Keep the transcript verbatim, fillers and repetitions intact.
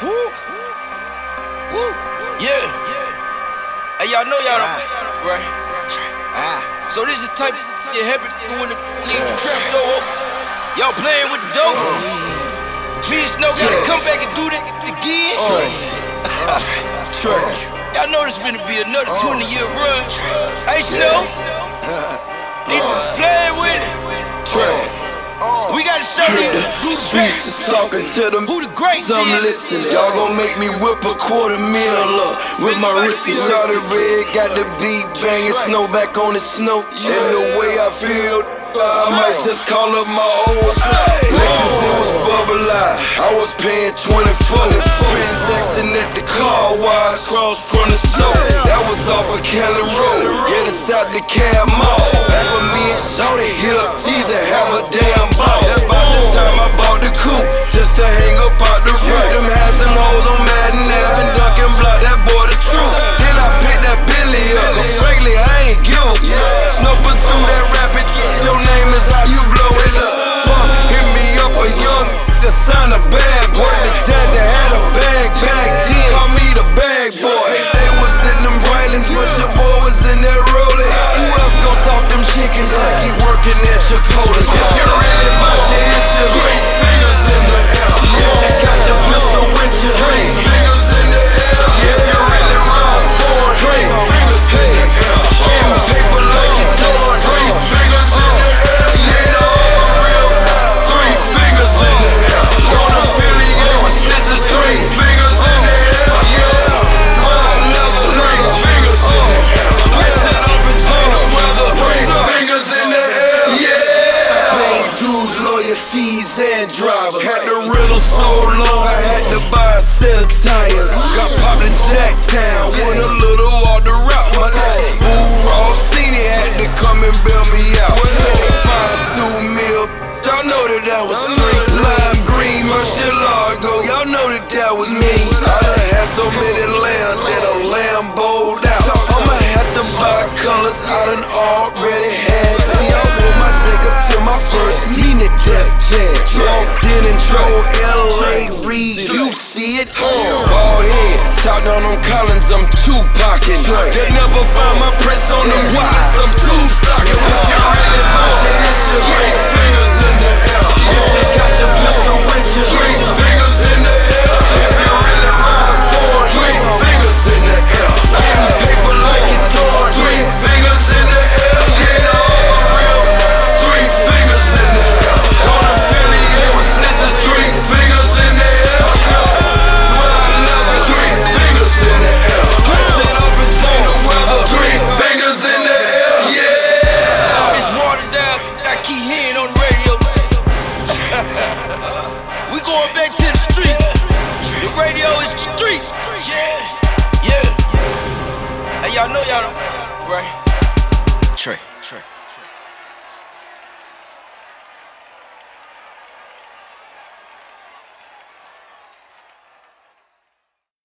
Woo. Woo. Yeah. Hey, y'all know y'all don't, right? So this is the type of shit happen when the leave the trap door open. Y'all playing with the dope. Me and Snow gotta come back and do that again. Y'all know this finna be another twenty year run. Hey Snow, need to play with it. We gotta show them who the best, talking to them, who the greats some is. listen. Y'all gon' make me whip a quarter meal up with my wrist. Shawty red, got the beat banging, Snow back on the snow. And the way I feel, I might just call up my old Lexus. It was bubble eye, I was paying twenty-four. Transaction at the car wash, cross from the store. That was off of Callan Road, yeah, it's out the cab mall. Back with me and Shawty, hit up T's and have a damn ball. That's about the time I bought the coupe, just to hang up out the roof. Them has and hoes on Madden Ave and Duncan Block, that boy the truth. Then I picked that Billy up, cause frankly I ain't give a fuck. Snow pursue that rapid, your name is how you blow it up. Fuck, hit me up a young nigga, sign a bad boy. The judge had a bag back then, call me the bag boy. They was in them Braylons, but your boy was in that rolling. Who else gon' talk them chickens like he working at Chipotle? If you really about your issue, three fingers in the air. If you got your pistol with you, three fingers in the air. If you really wrong for it, three fingers in the air. Getting paper like you torn, three fingers in the air. You know I'm real, three fingers in the air. Don't affiliate with snitches, three fingers in the air. Yeah, twelve level, three fingers in the air. Listen up and turn the weather, three fingers in the air. Yeah, paid dues, lawyer fees and drivers. Had to riddle so long, I had to buy a set of tires. Got popped in Jacktown with a little all the route. My name Boo Ross Senior had to come and bail me out. Five two mil, y'all know that that was three. Lime green, Murcielago, y'all know that that was me. I done had so many lambs that a Lambo'd out. I'ma have to buy colors I done already had. See, I wore my Jacob to my first meaning Def Jam. Walked in and drove L A Reed, you see it? Ball head, talked on them Collins, I'm Tupacin'. They never found my prints on them wires, I'm tube sockin'. If you really about your issue, three fingers in the air. If you got your pistol with you, three fingers in the air. If you really ride for it, three fingers in the air. Getting paper like you torn, three fingers in the air. You know I'm real, three fingers in the air. Don't affiliate with snitches, three fingers in the air. twelve level, three fingers in the air. Listen up and turn the weather, three fingers in the air. Yeah. All this watered down, I keep hearing on the radio. We going back to the streets. The radio is the streets. Yeah, yeah. Hey, y'all know y'all don't, right? Trey.